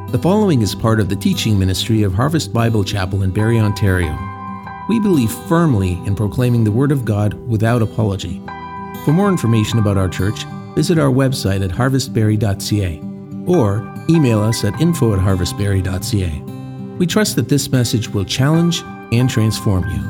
The following is part of the teaching ministry of Harvest Bible Chapel in Barrie, Ontario. We believe firmly in proclaiming the Word of God without apology. For more information about our church, visit our website at harvestbarrie.ca or email us at info@harvestbarrie.ca. We trust that this message will challenge and transform you.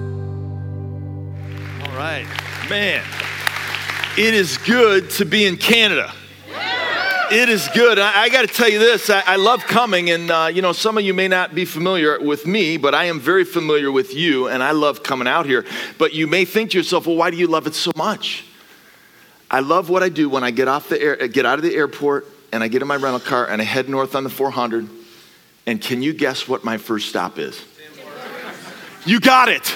All right, man, it is good to be in Canada. It is good. I got to tell you this. I love coming, and some of you may not be familiar with me, but I am very familiar with you, and I love coming out here. But you may think to yourself, well, why do you love it so much? I love what I do when I get out of the airport, and I get in my rental car, and I head north on the 400. And can you guess what my first stop is? You got it.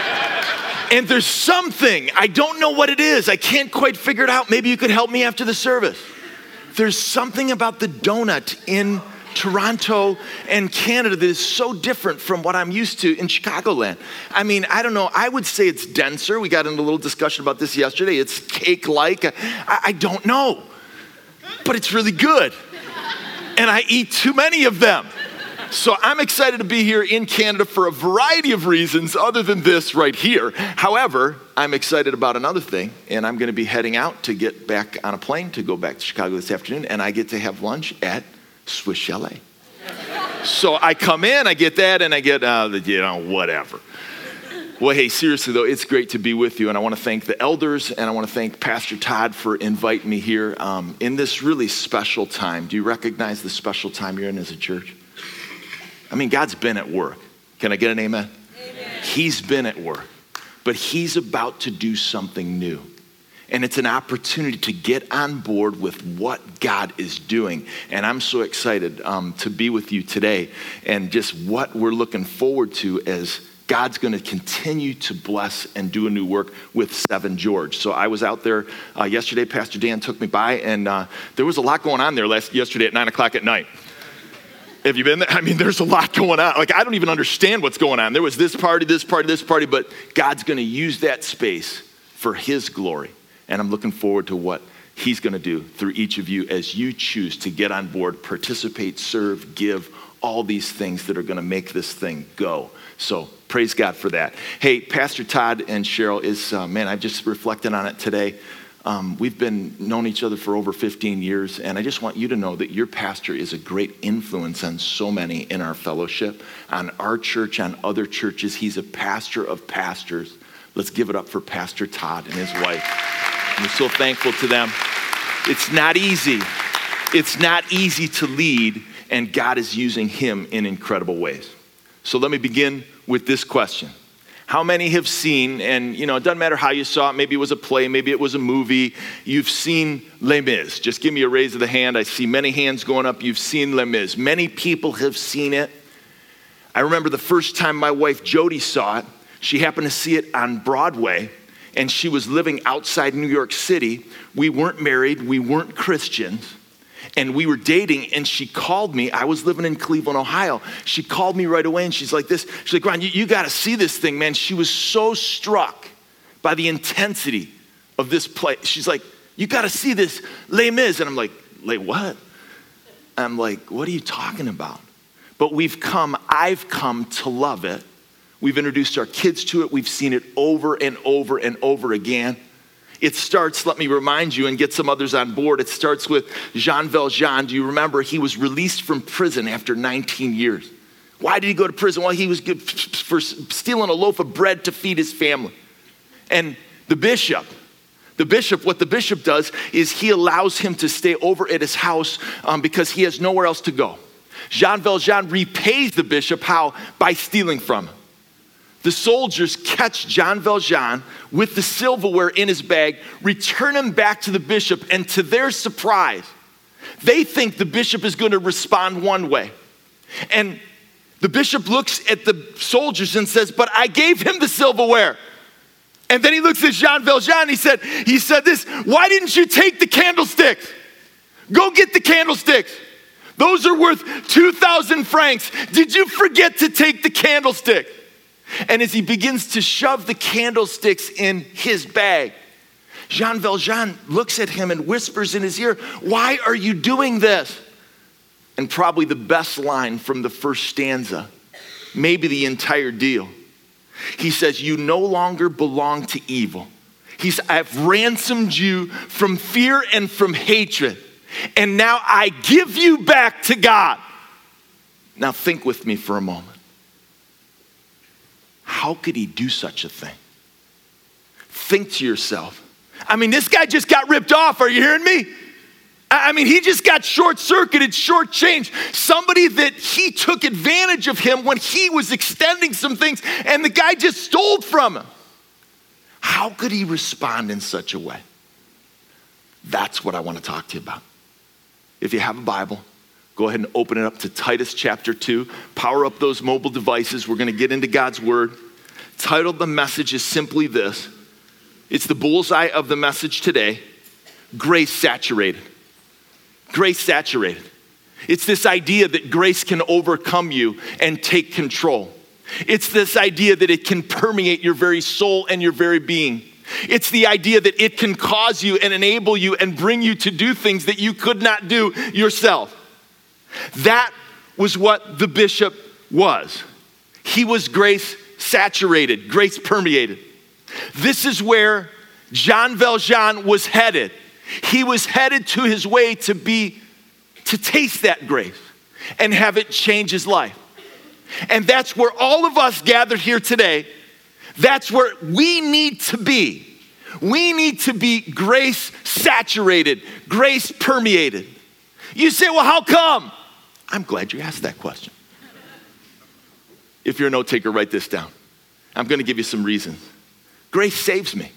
And there's something, I don't know what it is. I can't quite figure it out. Maybe you could help me after the service. There's something about the donut in Toronto and Canada that is so different from what I'm used to in Chicagoland. I mean, I don't know. I would say it's denser. We got into a little discussion about this yesterday. It's cake-like. I don't know. But it's really good. And I eat too many of them. So I'm excited to be here in Canada for a variety of reasons other than this right here. However, I'm excited about another thing, and I'm going to be heading out to get back on a plane to go back to Chicago this afternoon, and I get to have lunch at Swiss Chalet. So I come in, I get that, and I get, whatever. Well, hey, seriously, though, it's great to be with you, and I want to thank the elders, and I want to thank Pastor Todd for inviting me here in this really special time. Do you recognize the special time you're in as a church? I mean, God's been at work. Can I get an amen? Amen? He's been at work, but he's about to do something new. And it's an opportunity to get on board with what God is doing. And I'm so excited to be with you today and just what we're looking forward to as God's going to continue to bless and do a new work with Seven George. So I was out there yesterday. Pastor Dan took me by, and there was a lot going on there yesterday at 9 o'clock at night. Have you been there? I mean, there's a lot going on. Like, I don't even understand what's going on. There was this party, but God's going to use that space for his glory. And I'm looking forward to what he's going to do through each of you as you choose to get on board, participate, serve, give, all these things that are going to make this thing go. So praise God for that. Hey, Pastor Todd and Cheryl I've just reflected on it today. We've been known each other for over 15 years, and I just want you to know that your pastor is a great influence on so many in our fellowship, on our church, on other churches. He's a pastor of pastors. Let's give it up for Pastor Todd and his wife. And we're so thankful to them. It's not easy. It's not easy to lead, and God is using him in incredible ways. So let me begin with this question. How many have seen, and it doesn't matter how you saw it, maybe it was a play, maybe it was a movie, you've seen Les Mis. Just give me a raise of the hand. I see many hands going up. You've seen Les Mis. Many people have seen it. I remember the first time my wife Jody saw it. She happened to see it on Broadway, and she was living outside New York City. We weren't married. We weren't Christians. And we were dating, and she called me. I was living in Cleveland, Ohio. She called me right away, and she's like this. She's like, Ron, you got to see this thing, man. She was so struck by the intensity of this play. She's like, you got to see this Les Mis. And I'm like, Les what? I'm like, what are you talking about? But I've come to love it. We've introduced our kids to it. We've seen it over and over and over again. It starts, let me remind you and get some others on board. It starts with Jean Valjean. Do you remember? He was released from prison after 19 years. Why did he go to prison? Well, he was good for stealing a loaf of bread to feed his family. And what the bishop does is he allows him to stay over at his house because he has nowhere else to go. Jean Valjean repays the bishop, how? By stealing from him. The soldiers catch Jean Valjean with the silverware in his bag, return him back to the bishop, and to their surprise, they think the bishop is going to respond one way. And the bishop looks at the soldiers and says, but I gave him the silverware. And then he looks at Jean Valjean, he said this, why didn't you take the candlesticks? Go get the candlesticks. Those are worth 2,000 francs. Did you forget to take the candlestick? And as he begins to shove the candlesticks in his bag, Jean Valjean looks at him and whispers in his ear, why are you doing this? and probably the best line from the first stanza, maybe the entire deal. He says, you no longer belong to evil. He says, I've ransomed you from fear and from hatred, and now I give you back to God. Now think with me for a moment. How could he do such a thing? Think to yourself. I mean, this guy just got ripped off. Are you hearing me? I mean, he just got short-circuited, short-changed. Somebody that he took advantage of him when he was extending some things, and the guy just stole from him. How could he respond in such a way? That's what I want to talk to you about. If you have a Bible, go ahead and open it up to Titus chapter 2. Power up those mobile devices. We're going to get into God's word. Title of the message is simply this. It's the bullseye of the message today. Grace saturated. Grace saturated. It's this idea that grace can overcome you and take control. It's this idea that it can permeate your very soul and your very being. It's the idea that it can cause you and enable you and bring you to do things that you could not do yourself. That was what the bishop was. He was grace saturated, grace permeated. This is where Jean Valjean was headed. He was headed to his way to taste that grace and have it change his life. And that's where all of us gathered here today, that's where we need to be. We need to be grace saturated, grace permeated. You say, well, how come? I'm glad you asked that question. If you're a note taker, write this down. I'm going to give you some reasons. Grace saves me.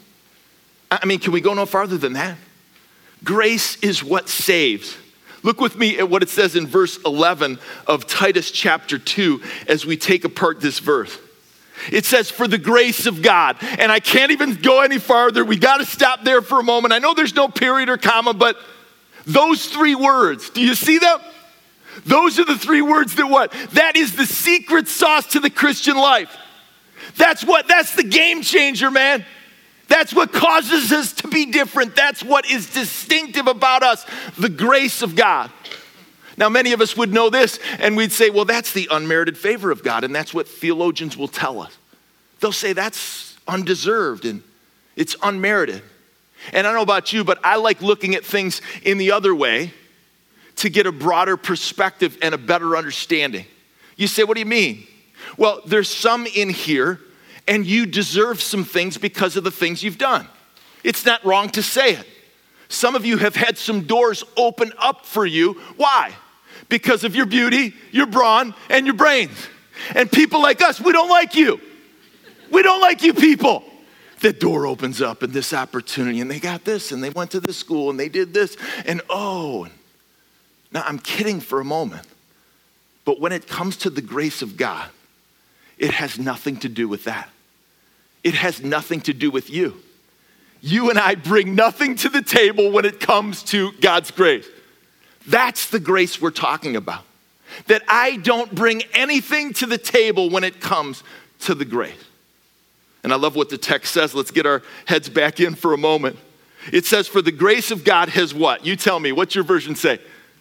I mean, can we go no farther than that? Grace is what saves. Look with me at what it says in verse 11 of Titus chapter 2 as we take apart this verse. It says, for the grace of God. And I can't even go any farther. We got to stop there for a moment. I know there's no period or comma, but those three words, do you see them? Those are the three words that what? That is the secret sauce to the Christian life. That's the game changer, man. That's what causes us to be different. That's what is distinctive about us, the grace of God. Now, many of us would know this, and we'd say, well, that's the unmerited favor of God, and that's what theologians will tell us. They'll say that's undeserved, and it's unmerited. And I don't know about you, but I like looking at things in the other way to get a broader perspective and a better understanding. You say, what do you mean? Well, there's some in here, and you deserve some things because of the things you've done. It's not wrong to say it. Some of you have had some doors open up for you. Why? Because of your beauty, your brawn, and your brains. And people like us, we don't like you. We don't like you people. The door opens up and this opportunity, and they got this, and they went to this school, and they did this, and oh. Now, I'm kidding for a moment. But when it comes to the grace of God, it has nothing to do with that. It has nothing to do with you. You and I bring nothing to the table when it comes to God's grace. That's the grace we're talking about. That I don't bring anything to the table when it comes to the grace. And I love what the text says. Let's get our heads back in for a moment. It says, for the grace of God has what? You tell me, what's your version say?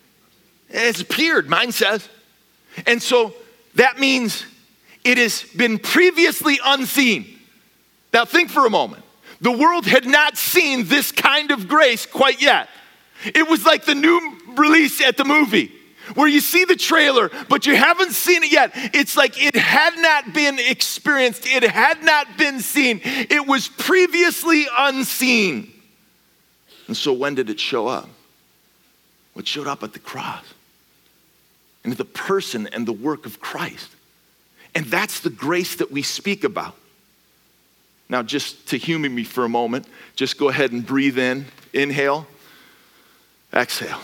It's appeared, mine says. And so that means it has been previously unseen. Now think for a moment. The world had not seen this kind of grace quite yet. It was like the new release at the movie where you see the trailer, but you haven't seen it yet. It's like it had not been experienced. It had not been seen. It was previously unseen. And so when did it show up? Well, it showed up at the cross and the person and the work of Christ. And that's the grace that we speak about. Now, just to humor me for a moment, just go ahead and breathe in. Inhale. Exhale.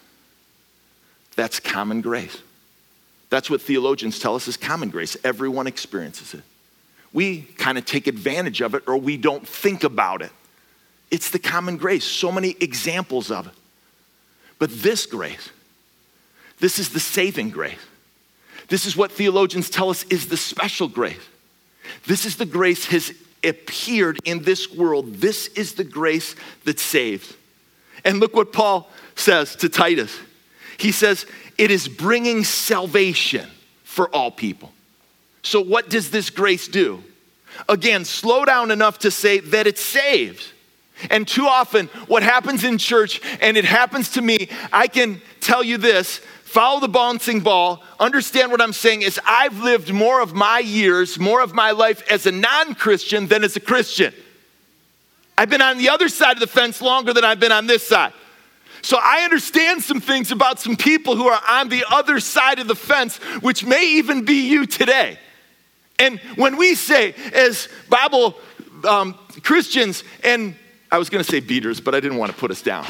That's common grace. That's what theologians tell us is common grace. Everyone experiences it. We kind of take advantage of it or we don't think about it. It's the common grace. So many examples of it. But this grace, this is the saving grace. This is what theologians tell us is the special grace. This is the grace has appeared in this world. This is the grace that saves. And look what Paul says to Titus. He says, it is bringing salvation for all people. So what does this grace do? Again, slow down enough to say that it saves. And too often, what happens in church, and it happens to me, I can tell you this, follow the bouncing ball, understand what I'm saying is I've lived more of my years, more of my life as a non-Christian than as a Christian. I've been on the other side of the fence longer than I've been on this side. So I understand some things about some people who are on the other side of the fence, which may even be you today. And when we say, as Bible Christians, and I was going to say beaters, but I didn't want to put us down.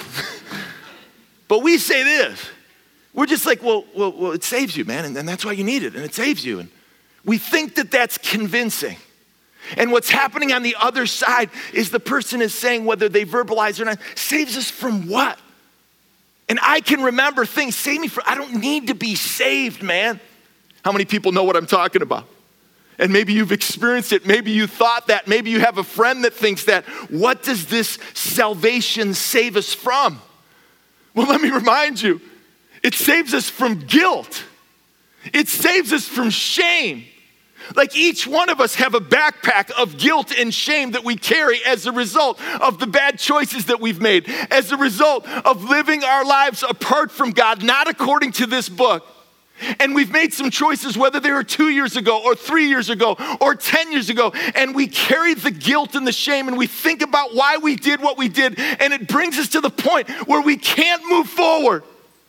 But we say this. We're just like, well, it saves you, man, and that's why you need it, and it saves you. And we think that that's convincing. And what's happening on the other side is the person is saying, whether they verbalize or not, saves us from what? And I can remember things, save me from, I don't need to be saved, man. How many people know what I'm talking about? And maybe you've experienced it. Maybe you thought that. Maybe you have a friend that thinks that. What does this salvation save us from? Well, let me remind you, it saves us from guilt. It saves us from shame. Like each one of us have a backpack of guilt and shame that we carry as a result of the bad choices that we've made, as a result of living our lives apart from God, not according to this book. And we've made some choices, whether they were 2 years ago or 3 years ago or 10 years ago, and we carry the guilt and the shame and we think about why we did what we did, and it brings us to the point where we can't move forward.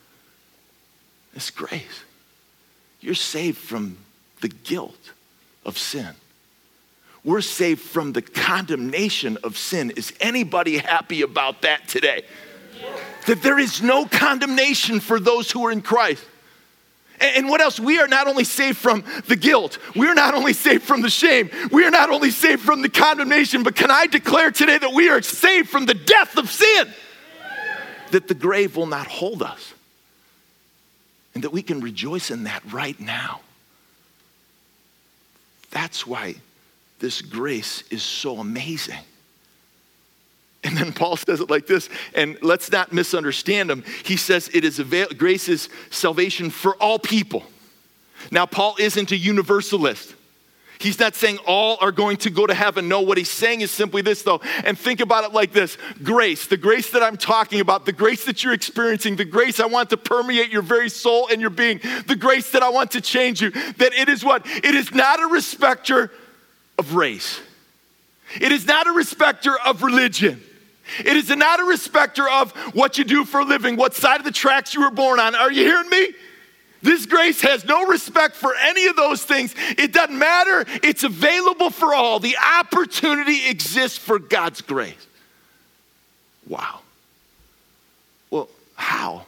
It's grace. You're saved from the guilt of sin. We're saved from the condemnation of sin. Is anybody happy about that today? That there is no condemnation for those who are in Christ. And what else? We are not only saved from the guilt, we are not only saved from the shame, we are not only saved from the condemnation, but can I declare today that we are saved from the death of sin? That the grave will not hold us. And that we can rejoice in that right now. That's why this grace is so amazing. And then Paul says it like this, and let's not misunderstand him. He says grace is salvation for all people. Now, Paul isn't a universalist. He's not saying all are going to go to heaven. No, what he's saying is simply this, though, and think about it like this. Grace, the grace that I'm talking about, the grace that you're experiencing, the grace I want to permeate your very soul and your being, the grace that I want to change you, that it is what? It is not a respecter of race. It is not a respecter of religion. It is not a respecter of what you do for a living, what side of the tracks you were born on. Are you hearing me? This grace has no respect for any of those things. It doesn't matter. It's available for all. The opportunity exists for God's grace. Wow. Well, how?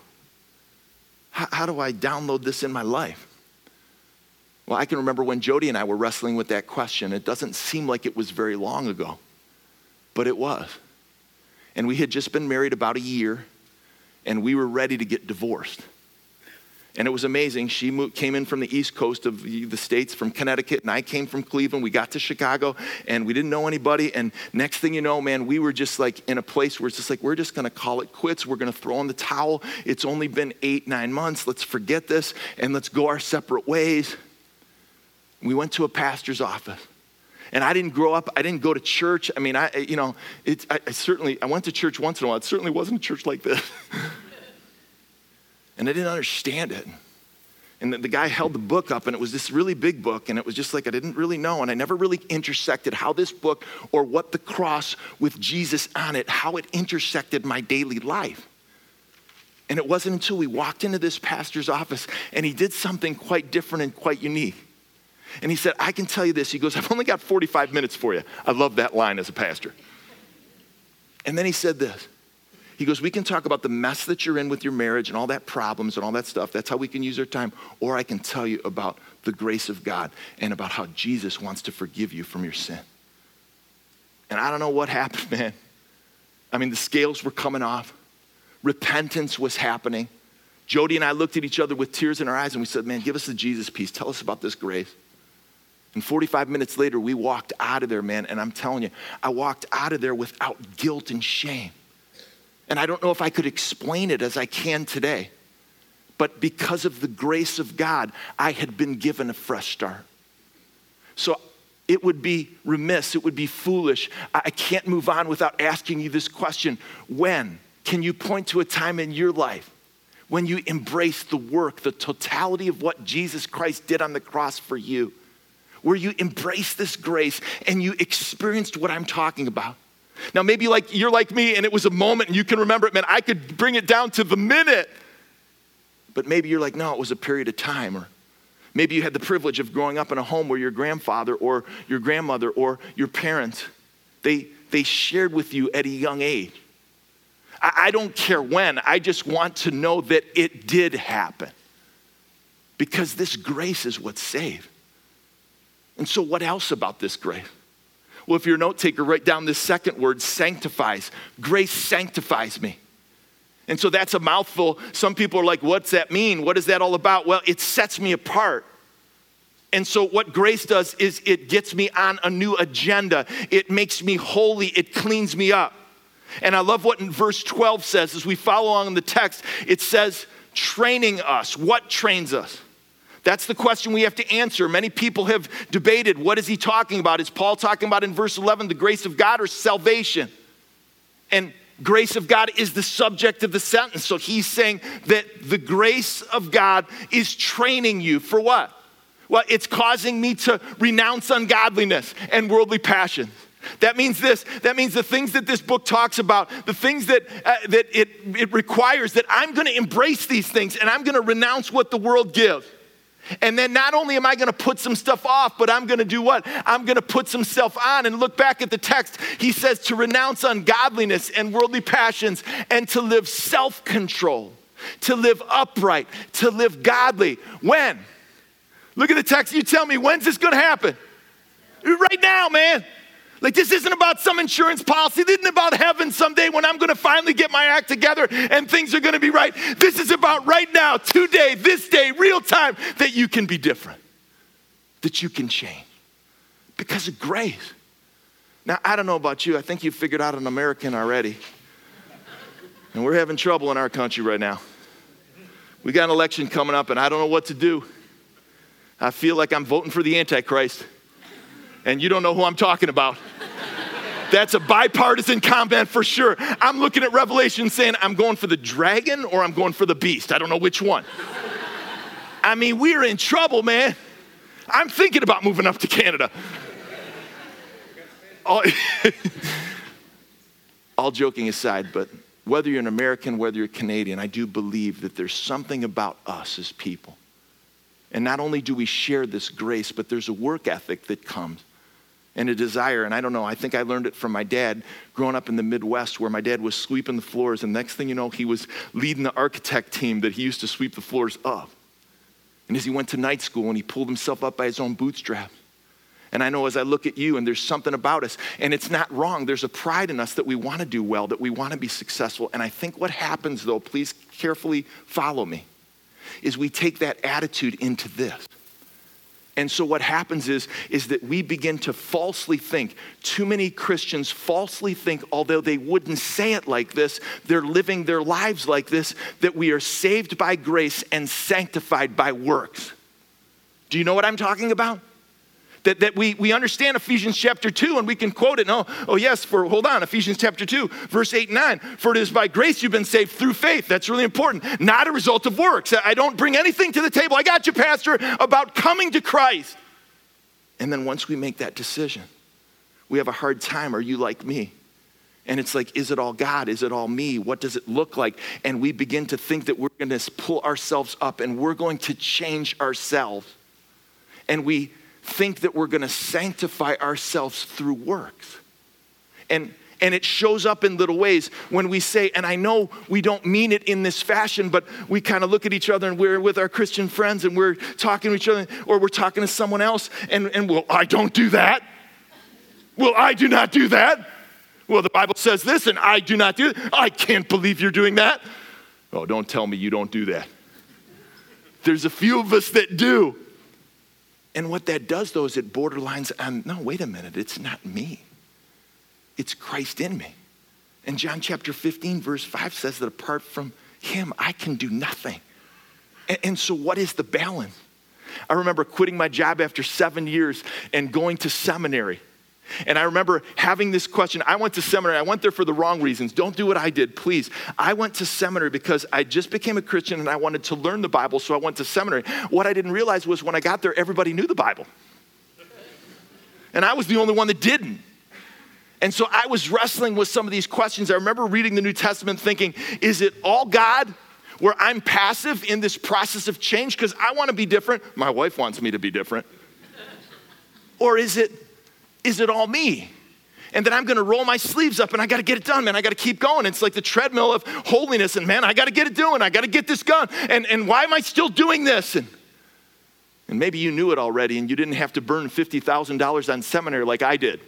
How do I download this in my life? Well, I can remember when Jody and I were wrestling with that question. It doesn't seem like it was very long ago, but it was. And we had just been married about a year, and we were ready to get divorced. And it was amazing. She came in from the East Coast of the States, from Connecticut, and I came from Cleveland. We got to Chicago, and we didn't know anybody. And next thing you know, man, we were just like in a place where it's just like, we're just going to call it quits. We're going to throw in the towel. It's only been 8-9 months. Let's forget this, and let's go our separate ways. We went to a pastor's office. And I didn't grow up, I didn't go to church. I mean, I went to church once in a while. It certainly wasn't a church like this. And I didn't understand it. And the guy held the book up, and it was this really big book, and it was just like I didn't really know, and I never really intersected how this book or what the cross with Jesus on it, how it intersected my daily life. And it wasn't until we walked into this pastor's office, and he did something quite different and quite unique. And he said, I can tell you this. He goes, I've only got 45 minutes for you. I love that line as a pastor. And then he said this. He goes, we can talk about the mess that you're in with your marriage and all that problems and all that stuff. That's how we can use our time. Or I can tell you about the grace of God and about how Jesus wants to forgive you from your sin. And I don't know what happened, man. I mean, the scales were coming off. Repentance was happening. Jody and I looked at each other with tears in our eyes and we said, man, give us the Jesus piece. Tell us about this grace. And 45 minutes later, we walked out of there, man. And I'm telling you, I walked out of there without guilt and shame. And I don't know if I could explain it as I can today. But because of the grace of God, I had been given a fresh start. So it would be remiss, it would be foolish. I can't move on without asking you this question. When can you point to a time in your life when you embraced the work, the totality of what Jesus Christ did on the cross for you? Where you embraced this grace and you experienced what I'm talking about. Now maybe you're like me and it was a moment and you can remember it, man, I could bring it down to the minute. But maybe you're like, no, it was a period of time. Or maybe you had the privilege of growing up in a home where your grandfather or your grandmother or your parents, they shared with you at a young age. I don't care when, I just want to know that it did happen. Because this grace is what saved. And so what else about this grace? Well, if you're a note taker, write down this second word, sanctifies. Grace sanctifies me. And so that's a mouthful. Some people are like, what's that mean? What is that all about? Well, it sets me apart. And so what grace does is it gets me on a new agenda. It makes me holy. It cleans me up. And I love what in verse 12 says, as we follow along in the text, it says, training us. What trains us? That's the question we have to answer. Many people have debated, what is he talking about? Is Paul talking about in verse 11 the grace of God or salvation? And grace of God is the subject of the sentence. So he's saying that the grace of God is training you for what? Well, it's causing me to renounce ungodliness and worldly passions. That means this. That means the things that this book talks about, the things that it requires, that I'm going to embrace these things and I'm going to renounce what the world gives. And then not only am I going to put some stuff off, but I'm going to do what? I'm going to put some stuff on. And look back at the text. He says to renounce ungodliness and worldly passions and to live self-control, to live upright, to live godly. When? Look at the text. You tell me, when's this going to happen? Right now, man. Like, this isn't about some insurance policy. This isn't about heaven someday when I'm going to finally get my act together and things are going to be right. This is about right now, today, this day, real time, that you can be different, that you can change because of grace. Now, I don't know about you. I think you've figured out an American already. And we're having trouble in our country right now. We got an election coming up and I don't know what to do. I feel like I'm voting for the Antichrist. And you don't know who I'm talking about. That's a bipartisan comment for sure. I'm looking at Revelation saying, I'm going for the dragon or I'm going for the beast. I don't know which one. I mean, we're in trouble, man. I'm thinking about moving up to Canada. All joking aside, but whether you're an American, whether you're Canadian, I do believe that there's something about us as people. And not only do we share this grace, but there's a work ethic that comes. And a desire, and I don't know, I think I learned it from my dad growing up in the Midwest where my dad was sweeping the floors and next thing you know, he was leading the architect team that he used to sweep the floors of. And as he went to night school and he pulled himself up by his own bootstraps. And I know as I look at you and there's something about us and it's not wrong, there's a pride in us that we want to do well, that we want to be successful. And I think what happens though, please carefully follow me, is we take that attitude into this. And so what happens is that we begin to falsely think. Too many Christians falsely think, although they wouldn't say it like this, they're living their lives like this, that we are saved by grace and sanctified by works. Do you know what I'm talking about? That we understand Ephesians chapter 2 and we can quote it. Ephesians chapter 2, verse 8 and 9. For it is by grace you've been saved through faith. That's really important. Not a result of works. I don't bring anything to the table. I got you, Pastor, about coming to Christ. And then once we make that decision, we have a hard time. Are you like me? And it's like, is it all God? Is it all me? What does it look like? And we begin to think that we're going to pull ourselves up and we're going to change ourselves. And we think that we're going to sanctify ourselves through works. And it shows up in little ways when we say, and I know we don't mean it in this fashion, but we kind of look at each other and we're with our Christian friends and we're talking to each other or we're talking to someone else and well, I don't do that. Well, I do not do that. Well, the Bible says this and I do not do it. I can't believe you're doing that. Oh, don't tell me you don't do that. There's a few of us that do. And what that does, though, is it borderlines on, no, wait a minute, it's not me. It's Christ in me. And John chapter 15, verse 5 says that apart from him, I can do nothing. And so what is the balance? I remember quitting my job after 7 years and going to seminary. And I remember having this question. I went to seminary. I went there for the wrong reasons. Don't do what I did, please. I went to seminary because I just became a Christian and I wanted to learn the Bible, so I went to seminary. What I didn't realize was when I got there, everybody knew the Bible. And I was the only one that didn't. And so I was wrestling with some of these questions. I remember reading the New Testament thinking, is it all God where I'm passive in this process of change because I want to be different? My wife wants me to be different. Or is it all me? And then I'm going to roll my sleeves up and I got to get it done, man. I got to keep going. It's like the treadmill of holiness and man, I got to get it doing. I got to get this done. And why am I still doing this? And maybe you knew it already and you didn't have to burn $50,000 on seminary like I did.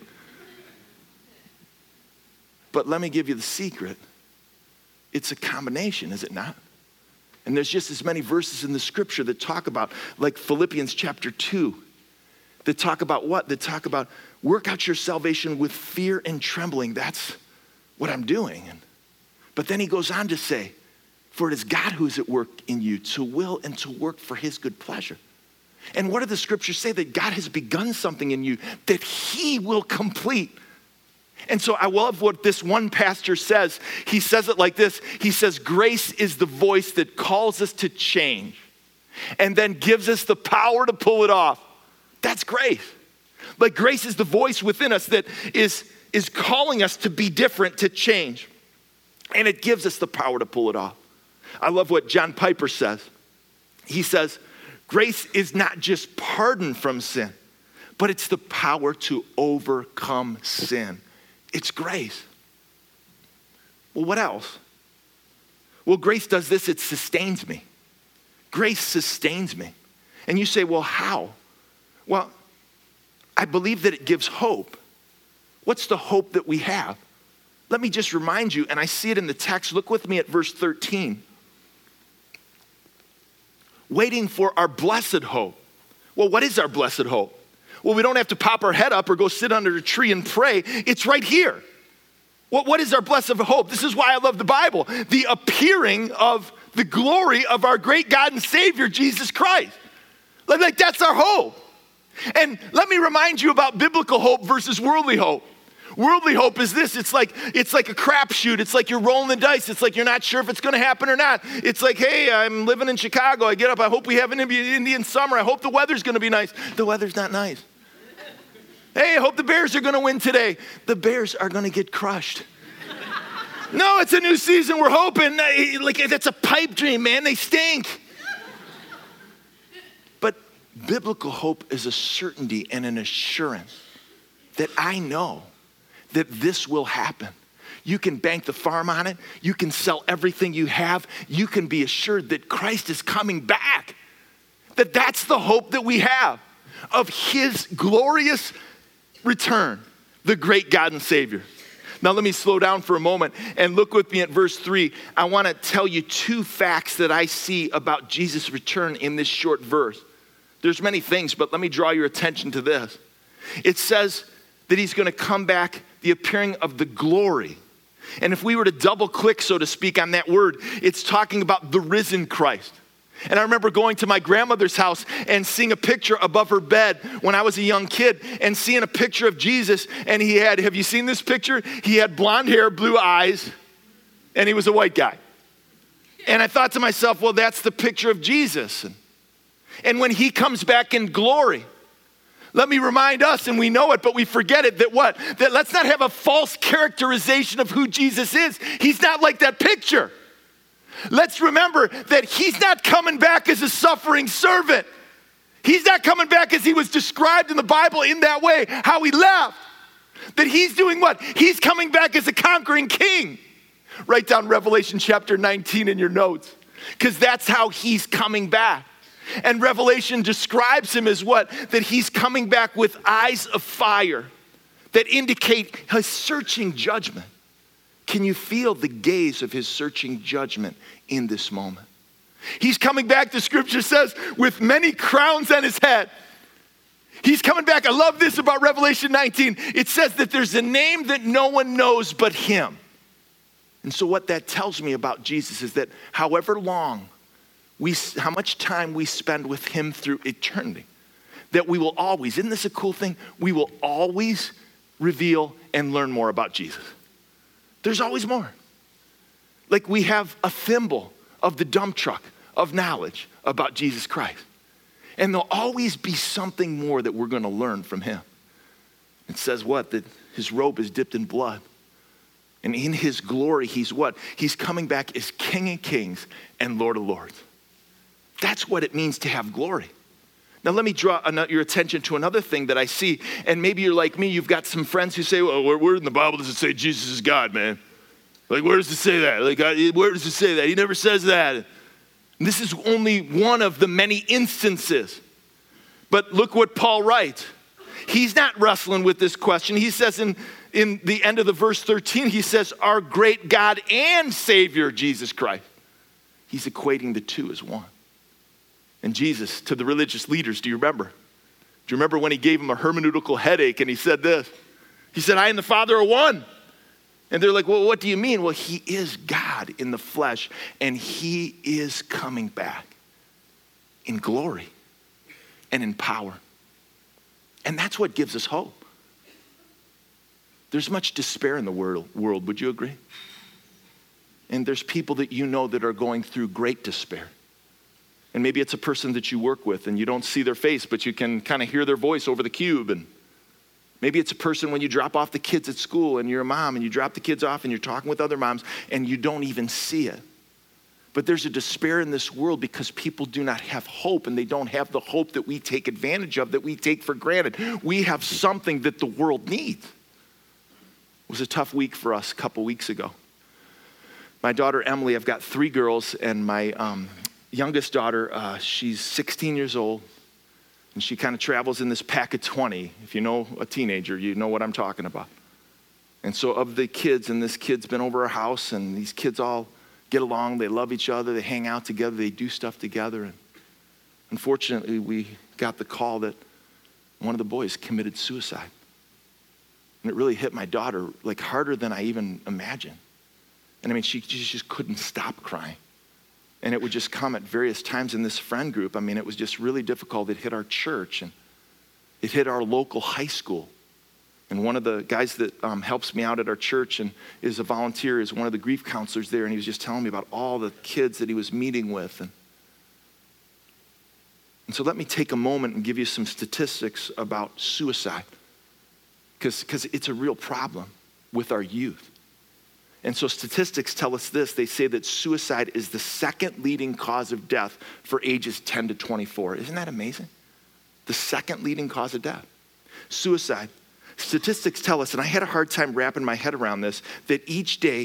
But let me give you the secret. It's a combination, is it not? And there's just as many verses in the scripture that talk about, like Philippians chapter 2, that talk about what? That talk about work out your salvation with fear and trembling. That's what I'm doing. But then he goes on to say, for it is God who is at work in you to will and to work for his good pleasure. And what do the scriptures say? That God has begun something in you that he will complete. And so I love what this one pastor says. He says it like this. He says, grace is the voice that calls us to change and then gives us the power to pull it off. That's grace. Like grace is the voice within us that is calling us to be different, to change. And it gives us the power to pull it off. I love what John Piper says. He says, grace is not just pardon from sin, but it's the power to overcome sin. It's grace. Well, what else? Well, grace does this. It sustains me. Grace sustains me. And you say, well, how? Well, I believe that it gives hope. What's the hope that we have? Let me just remind you, and I see it in the text. Look with me at verse 13. Waiting for our blessed hope. Well, what is our blessed hope? Well, we don't have to pop our head up or go sit under a tree and pray. It's right here. What is our blessed hope? This is why I love the Bible. The appearing of the glory of our great God and Savior, Jesus Christ. Like that's our hope. And let me remind you about biblical hope versus worldly hope. Worldly hope is this. It's like a crapshoot. It's like you're rolling the dice. It's like you're not sure if it's going to happen or not. It's like, hey, I'm living in Chicago. I get up. I hope we have an Indian summer. I hope the weather's going to be nice. The weather's not nice. Hey, I hope the Bears are going to win today. The Bears are going to get crushed. No, it's a new season. We're hoping. Like that's a pipe dream, man. They stink. But biblical hope is a certainty and an assurance that I know that this will happen. You can bank the farm on it. You can sell everything you have. You can be assured that Christ is coming back. That's the hope that we have of his glorious return, the great God and Savior. Now let me slow down for a moment and look with me at verse 3. I want to tell you two facts that I see about Jesus' return in this short verse. There's many things, but let me draw your attention to this. It says that he's going to come back, the appearing of the glory. And if we were to double click, so to speak, on that word, it's talking about the risen Christ. And I remember going to my grandmother's house and seeing a picture above her bed when I was a young kid and seeing a picture of Jesus. And he had, have you seen this picture? He had blonde hair, blue eyes, and he was a white guy. And I thought to myself, well, that's the picture of Jesus. And when he comes back in glory, let me remind us, and we know it, but we forget it, that what? That let's not have a false characterization of who Jesus is. He's not like that picture. Let's remember that he's not coming back as a suffering servant. He's not coming back as he was described in the Bible in that way, how he left. That he's doing what? He's coming back as a conquering king. Write down Revelation chapter 19 in your notes, because that's how he's coming back. And Revelation describes him as what? That he's coming back with eyes of fire that indicate his searching judgment. Can you feel the gaze of his searching judgment in this moment? He's coming back, the scripture says, with many crowns on his head. He's coming back. I love this about Revelation 19. It says that there's a name that no one knows but him. And so what that tells me about Jesus is that however long how much time we spend with him through eternity. That we will always, isn't this a cool thing? We will always reveal and learn more about Jesus. There's always more. Like we have a thimble of the dump truck of knowledge about Jesus Christ. And there'll always be something more that we're going to learn from him. It says what? That his robe is dipped in blood. And in his glory, he's what? He's coming back as King of Kings and Lord of Lords. That's what it means to have glory. Now let me draw your attention to another thing that I see. And maybe you're like me, you've got some friends who say, well, where in the Bible does it say Jesus is God, man? Like, where does it say that? Like, where does it say that? He never says that. And this is only one of the many instances. But look what Paul writes. He's not wrestling with this question. He says in the end of the verse 13, he says, our great God and Savior, Jesus Christ. He's equating the two as one. And Jesus, to the religious leaders, do you remember? Do you remember when he gave them a hermeneutical headache and he said this? He said, I and the Father are one. And they're like, well, what do you mean? Well, he is God in the flesh, and he is coming back in glory and in power. And that's what gives us hope. There's much despair in the world, would you agree? And there's people that you know that are going through great despair. And maybe it's a person that you work with and you don't see their face, but you can kind of hear their voice over the cube. And maybe it's a person when you drop off the kids at school and you're a mom and you drop the kids off and you're talking with other moms and you don't even see it. But there's a despair in this world because people do not have hope, and they don't have the hope that we take advantage of, that we take for granted. We have something that the world needs. It was a tough week for us a couple weeks ago. My daughter Emily, I've got 3 girls, and my youngest daughter, she's 16 years old, and she kind of travels in this pack of 20. If you know a teenager, you know what I'm talking about. And so of the kids, and this kid's been over our house, and these kids all get along, they love each other, they hang out together, they do stuff together. And unfortunately, we got the call that one of the boys committed suicide. And it really hit my daughter like harder than I even imagined. And I mean, she just couldn't stop crying. And it would just come at various times in this friend group. I mean, it was just really difficult. It hit our church, and it hit our local high school. And one of the guys that helps me out at our church and is a volunteer is one of the grief counselors there, and he was just telling me about all the kids that he was meeting with. And so let me take a moment and give you some statistics about suicide, because it's a real problem with our youth. And so statistics tell us this. They say that suicide is the second leading cause of death for ages 10 to 24. Isn't that amazing? The second leading cause of death. Suicide. Statistics tell us, and I had a hard time wrapping my head around this, that each day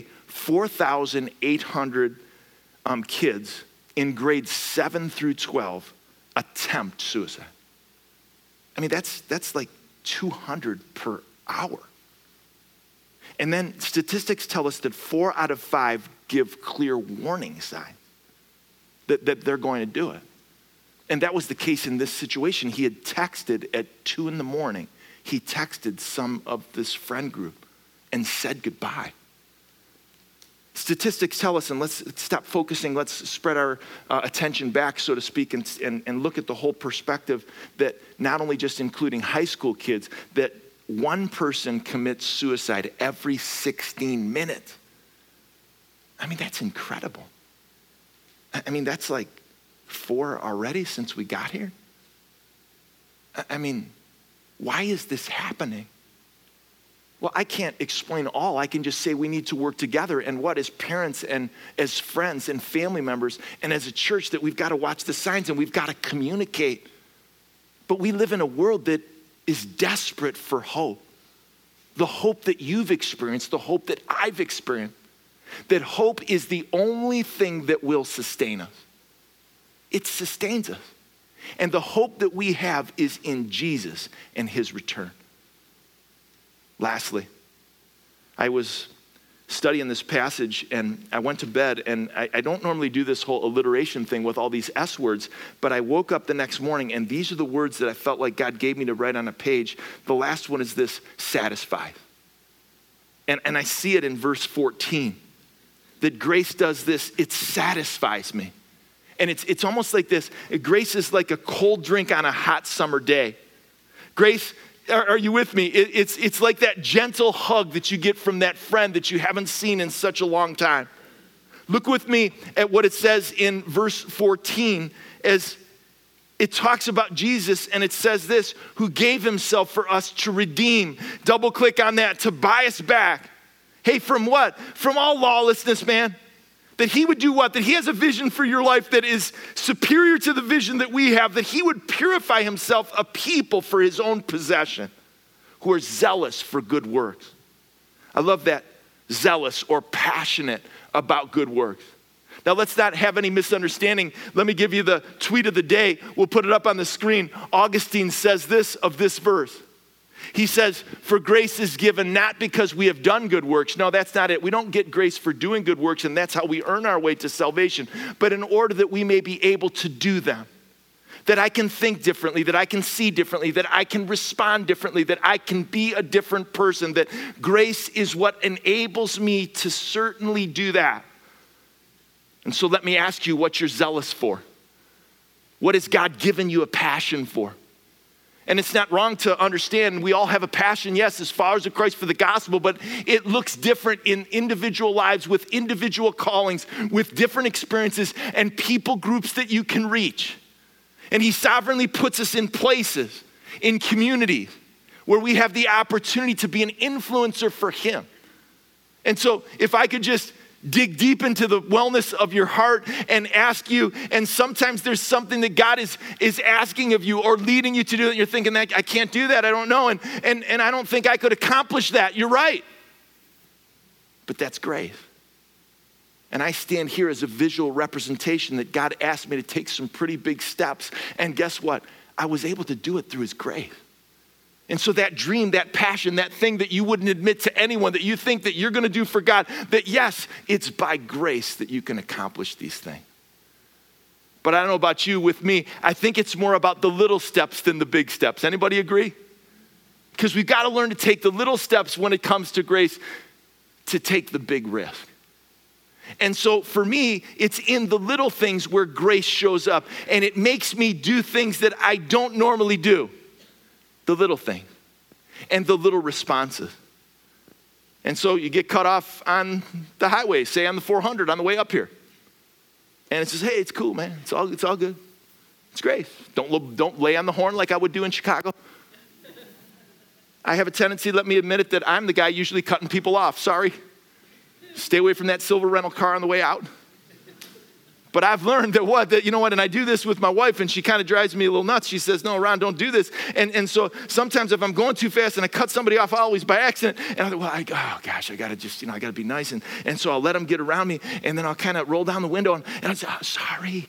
4,800 kids in grades 7 through 12 attempt suicide. I mean, that's like 200 per hour. And then statistics tell us that 4 out of 5 give clear warning signs that they're going to do it. And that was the case in this situation. He had texted at 2 a.m. He texted some of this friend group and said goodbye. Statistics tell us, and let's stop focusing, let's spread our attention back, so to speak, and look at the whole perspective that not only just including high school kids, that one person commits suicide every 16 minutes. I mean, that's incredible. I mean, that's like 4 already since we got here. I mean, why is this happening? Well, I can't explain all. I can just say we need to work together, and what, as parents and as friends and family members and as a church, that we've got to watch the signs and we've got to communicate. But we live in a world that is desperate for hope. The hope that you've experienced, the hope that I've experienced. That hope is the only thing that will sustain us. It sustains us. And the hope that we have is in Jesus and his return. Lastly, I was studying this passage and I went to bed, and I don't normally do this whole alliteration thing with all these S words, but I woke up the next morning and these are the words that I felt like God gave me to write on a page. The last one is this: satisfied. And I see it in verse 14, that grace does this: it satisfies me. And it's almost like this. Grace is like a cold drink on a hot summer day. Grace, are you with me? It's like that gentle hug that you get from that friend that you haven't seen in such a long time. Look with me at what it says in verse 14 as it talks about Jesus, and it says this, who gave himself for us to redeem. Double click on that, to buy us back. Hey, from what? From all lawlessness, man. That he would do what? That he has a vision for your life that is superior to the vision that we have. That he would purify himself a people for his own possession who are zealous for good works. I love that. Zealous or passionate about good works. Now let's not have any misunderstanding. Let me give you the tweet of the day. We'll put it up on the screen. Augustine says this of this verse. He says, for grace is given not because we have done good works. No, that's not it. We don't get grace for doing good works, and that's how we earn our way to salvation. But in order that we may be able to do them, that I can think differently, that I can see differently, that I can respond differently, that I can be a different person, that grace is what enables me to certainly do that. And so let me ask you what you're zealous for. What has God given you a passion for? And it's not wrong to understand we all have a passion, yes, as followers of Christ for the gospel, but it looks different in individual lives with individual callings, with different experiences and people groups that you can reach. And he sovereignly puts us in places, in communities, where we have the opportunity to be an influencer for him. And so if I could just dig deep into the wellness of your heart and ask you, and sometimes there's something that God is asking of you or leading you to do that you're thinking, that I can't do that, I don't know, and I don't think I could accomplish that. You're right. But that's grace. And I stand here as a visual representation that God asked me to take some pretty big steps. And guess what? I was able to do it through his grace. And so that dream, that passion, that thing that you wouldn't admit to anyone, that you think that you're going to do for God, that yes, it's by grace that you can accomplish these things. But I don't know about you, with me, I think it's more about the little steps than the big steps. Anybody agree? Because we've got to learn to take the little steps when it comes to grace to take the big risk. And so for me, it's in the little things where grace shows up, and it makes me do things that I don't normally do. The little thing and the little responses. And so you get cut off on the highway, say on the 400 on the way up here. And it says, hey, it's cool, man. It's all good. It's grace. Don't lay on the horn like I would do in Chicago. I have a tendency, let me admit it, that I'm the guy usually cutting people off. Sorry. Stay away from that silver rental car on the way out. But I've learned that you know what, and I do this with my wife, and she kind of drives me a little nuts. She says, no, Ron, don't do this. And so sometimes if I'm going too fast and I cut somebody off, always by accident, and I think, I got to be nice. And so I'll let them get around me, and then I'll kind of roll down the window, and I'll say, sorry,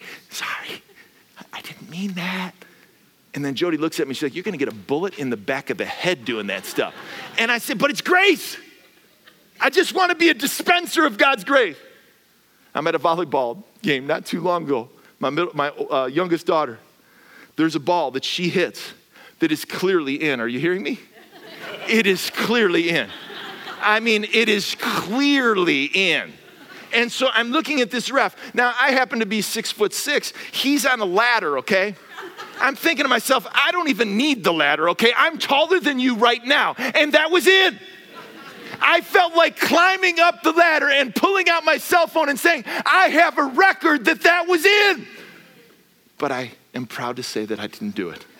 I didn't mean that. And then Jody looks at me, she's like, you're going to get a bullet in the back of the head doing that stuff. And I said, but it's grace. I just want to be a dispenser of God's grace. I'm at a volleyball game not too long ago. My youngest daughter, there's a ball that she hits that is clearly in. Are you hearing me? It is clearly in. I mean, it is clearly in. And so I'm looking at this ref. Now, I happen to be 6'6". He's on a ladder, okay? I'm thinking to myself, I don't even need the ladder, okay? I'm taller than you right now. And that was in. I felt like climbing up the ladder and pulling out my cell phone and saying, I have a record that was in. But I am proud to say that I didn't do it.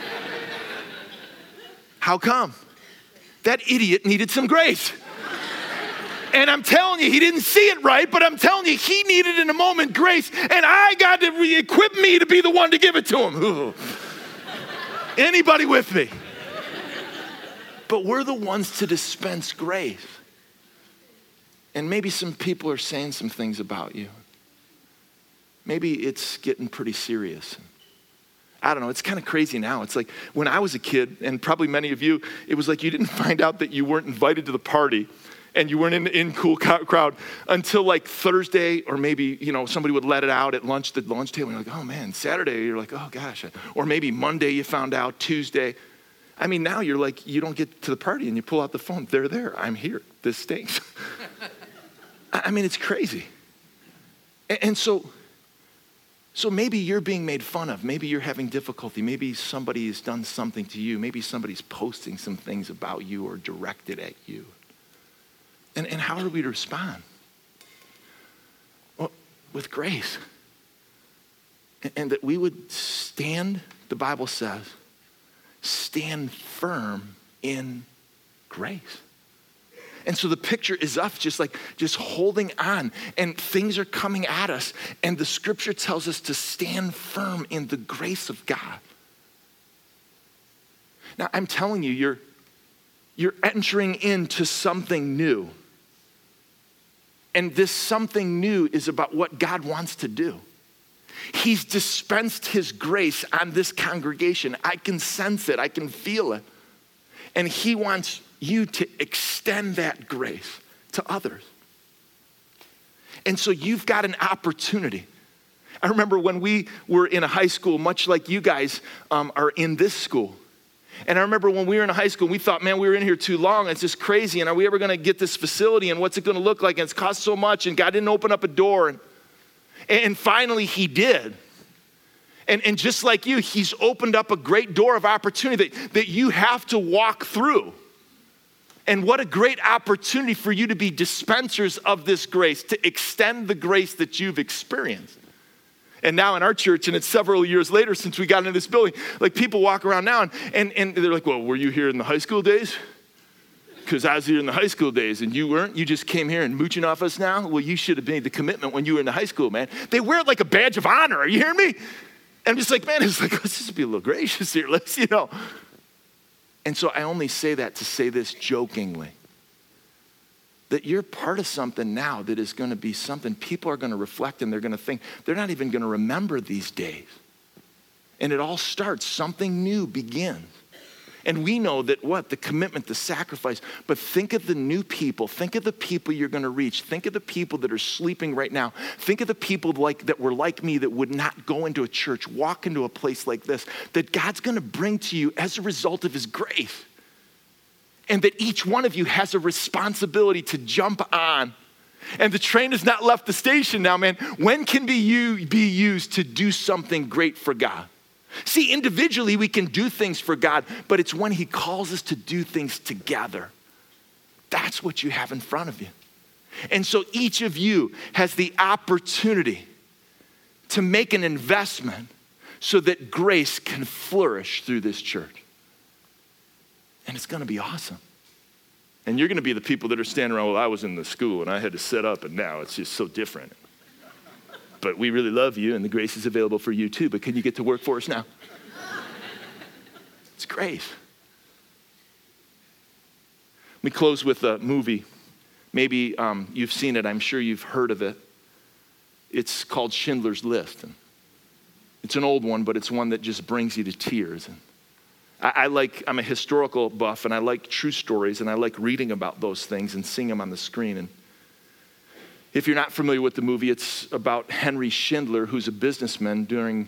How come? That idiot needed some grace. And I'm telling you, he didn't see it right, but I'm telling you, he needed in a moment grace, and I got to equip me to be the one to give it to him. Ooh. Anybody with me? But we're the ones to dispense grace. And maybe some people are saying some things about you. Maybe it's getting pretty serious. I don't know, it's kind of crazy now. It's like when I was a kid, and probably many of you, it was like you didn't find out that you weren't invited to the party and you weren't in the cool crowd until like Thursday, or maybe, somebody would let it out at lunch, the lunch table. And you're like, oh man, Saturday, you're like, oh gosh. Or maybe Monday you found out, Tuesday. I mean, now you're like, you don't get to the party and you pull out the phone. They're there. I'm here. This stinks. I mean, it's crazy. And so So maybe you're being made fun of. Maybe you're having difficulty. Maybe somebody has done something to you. Maybe somebody's posting some things about you or directed at you. And how are we to respond? Well, with grace. And that we would stand, the Bible says, stand firm in grace. And so the picture is us just holding on, and things are coming at us, and the scripture tells us to stand firm in the grace of God. Now, I'm telling you, you're entering into something new. And this something new is about what God wants to do. He's dispensed his grace on this congregation. I can sense it. I can feel it. And he wants you to extend that grace to others. And so you've got an opportunity. I remember when we were in a high school, much like you guys are in this school. And I remember when we were in high school, we thought, man, we were in here too long. It's just crazy. And are we ever going to get this facility? And what's it going to look like? And it's cost so much. And God didn't open up a door. And finally, he did. And just like you, he's opened up a great door of opportunity that you have to walk through. And what a great opportunity for you to be dispensers of this grace, to extend the grace that you've experienced. And now in our church, and it's several years later since we got into this building, like people walk around now and they're like, well, were you here in the high school days? Because I was here in the high school days and you weren't. You just came here and mooching off us now? Well, you should have made the commitment when you were in the high school, man. They wear it like a badge of honor. Are you hearing me? And I'm just like, man, it's like, let's just be a little gracious here. Let's, And so I only say that to say this jokingly, that you're part of something now that is going to be something people are going to reflect and they're going to think, they're not even going to remember these days. And it all starts, something new begins. And we know that the commitment, the sacrifice, but think of the new people. Think of the people you're going to reach. Think of the people that are sleeping right now. Think of the people that were like me that would not go into a church, walk into a place like this, that God's going to bring to you as a result of his grace. And that each one of you has a responsibility to jump on. And the train has not left the station now, man. When can you be used to do something great for God? See, individually we can do things for God, but it's when he calls us to do things together. That's what you have in front of you. And so each of you has the opportunity to make an investment so that grace can flourish through this church. And it's going to be awesome. And you're going to be the people that are standing around, well, I was in the school and I had to set up and now it's just so different. But we really love you and the grace is available for you too. But can you get to work for us now? It's grace. Let me close with a movie. Maybe you've seen it. I'm sure you've heard of it. It's called Schindler's List. And it's an old one, but it's one that just brings you to tears. And I'm a historical buff and I like true stories and I like reading about those things and seeing them on the screen. And if you're not familiar with the movie, it's about Henry Schindler, who's a businessman during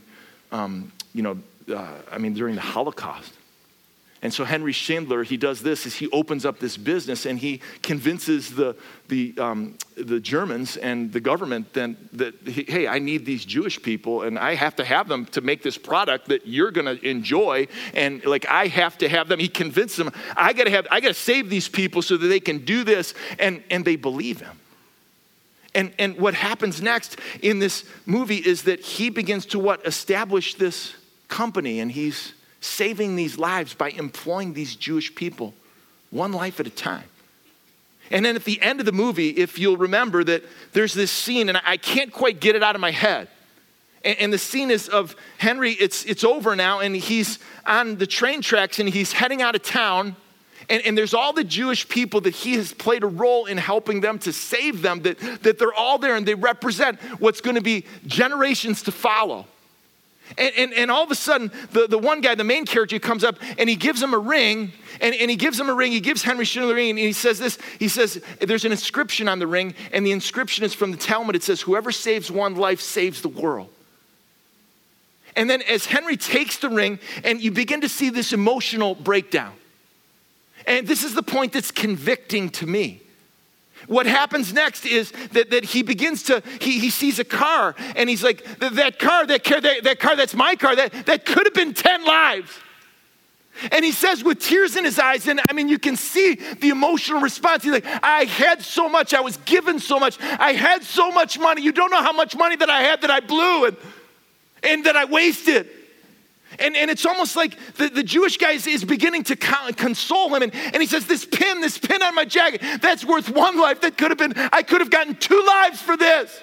the Holocaust. And so Henry Schindler, he does this, is he opens up this business and he convinces the Germans and the government then that, hey, I need these Jewish people and I have to have them to make this product that you're going to enjoy. And I have to have them. He convinced them, I got to save these people so that they can do this. And they believe him. And what happens next in this movie is that he begins to establish this company, and he's saving these lives by employing these Jewish people, one life at a time. And then at the end of the movie, if you'll remember that there's this scene, and I can't quite get it out of my head. And the scene is of Henry, it's over now, and he's on the train tracks, and he's heading out of town. And there's all the Jewish people that he has played a role in helping them to save them, that they're all there and they represent what's going to be generations to follow. And all of a sudden, the one guy, the main character, comes up and he gives him a ring, and he gives Henry Schindler a ring, and he says this, he says, there's an inscription on the ring, and the inscription is from the Talmud. It says, whoever saves one life saves the world. And then as Henry takes the ring, and you begin to see this emotional breakdown. And this is the point that's convicting to me. What happens next is that he begins to, he sees a car and he's like, that car, that's my car, that could have been 10 lives. And he says with tears in his eyes, and I mean, you can see the emotional response. He's like, I had so much, I was given so much, I had so much money. You don't know how much money that I had that I blew and that I wasted. And it's almost like the Jewish guy is beginning to console him. And he says, this pin on my jacket, that's worth one life. I could have gotten 2 lives for this.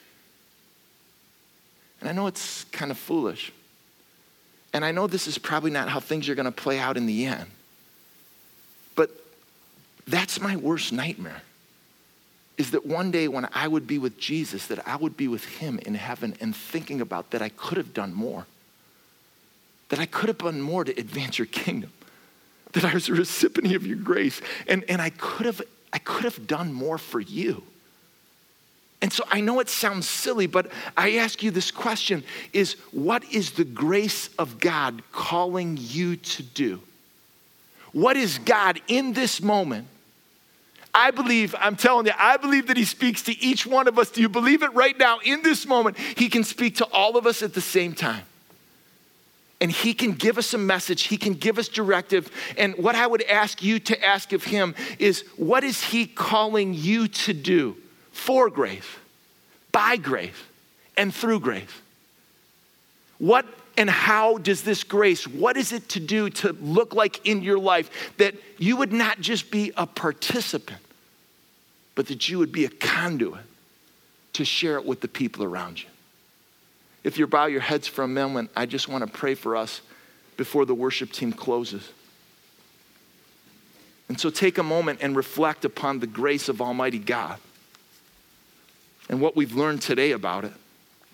And I know it's kind of foolish. And I know this is probably not how things are going to play out in the end. But that's my worst nightmare, is that one day when I would be with Jesus, that I would be with him in heaven and thinking about that I could have done more. That I could have done more to advance your kingdom. That I was a recipient of your grace. And I could have done more for you. And so I know it sounds silly, but I ask you this question, is what is the grace of God calling you to do? What is God in this moment? I'm telling you, I believe that he speaks to each one of us. Do you believe it right now? In this moment, he can speak to all of us at the same time. And he can give us a message. He can give us directive. And what I would ask you to ask of him is, what is he calling you to do for grace, by grace, and through grace? What and how does this grace, what is it to do to look like in your life that you would not just be a participant, but that you would be a conduit to share it with the people around you? If you bow your heads for a moment, I just want to pray for us before the worship team closes. And so take a moment and reflect upon the grace of Almighty God and what we've learned today about it.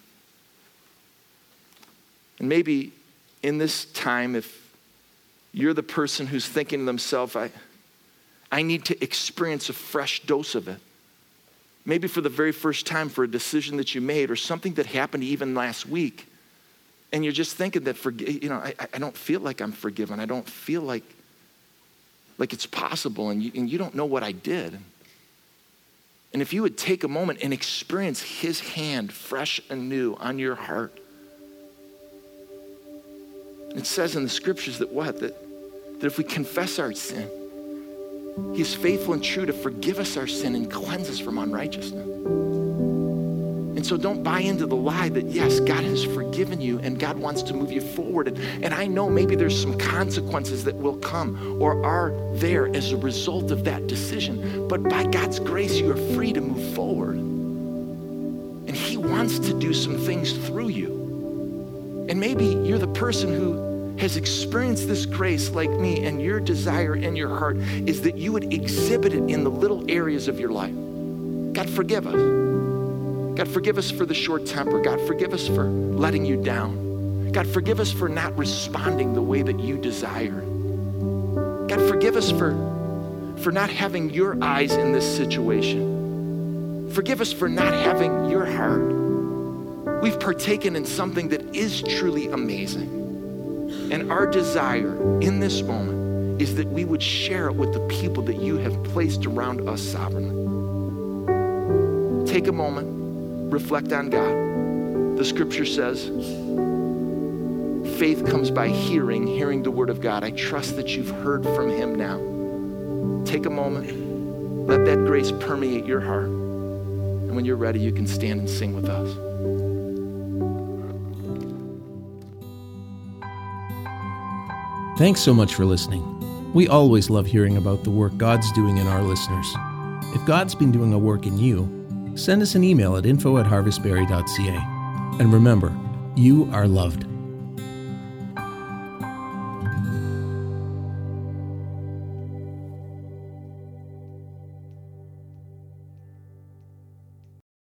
And maybe in this time, if you're the person who's thinking to themselves, I need to experience a fresh dose of it. Maybe for the very first time for a decision that you made or something that happened even last week. And you're just thinking that, I don't feel like I'm forgiven. I don't feel like it's possible. And you don't know what I did. And if you would take a moment and experience his hand fresh and new on your heart. It says in the scriptures that if we confess our sin, he's faithful and true to forgive us our sin and cleanse us from unrighteousness. And so don't buy into the lie that, yes, God has forgiven you and God wants to move you forward. And I know maybe there's some consequences that will come or are there as a result of that decision. But by God's grace, you are free to move forward. And he wants to do some things through you. And maybe you're the person who has experienced this grace like me, and your desire in your heart is that you would exhibit it in the little areas of your life. God, forgive us. God, forgive us for the short temper. God, forgive us for letting you down. God, forgive us for not responding the way that you desire. God, forgive us for not having your eyes in this situation. Forgive us for not having your heart. We've partaken in something that is truly amazing. And our desire in this moment is that we would share it with the people that you have placed around us sovereignly. Take a moment, reflect on God. The scripture says, faith comes by hearing, hearing the word of God. I trust that you've heard from him now. Take a moment, let that grace permeate your heart. And when you're ready, you can stand and sing with us. Thanks so much for listening. We always love hearing about the work God's doing in our listeners. If God's been doing a work in you, send us an email at info@harvestbarry.ca. And remember, you are loved.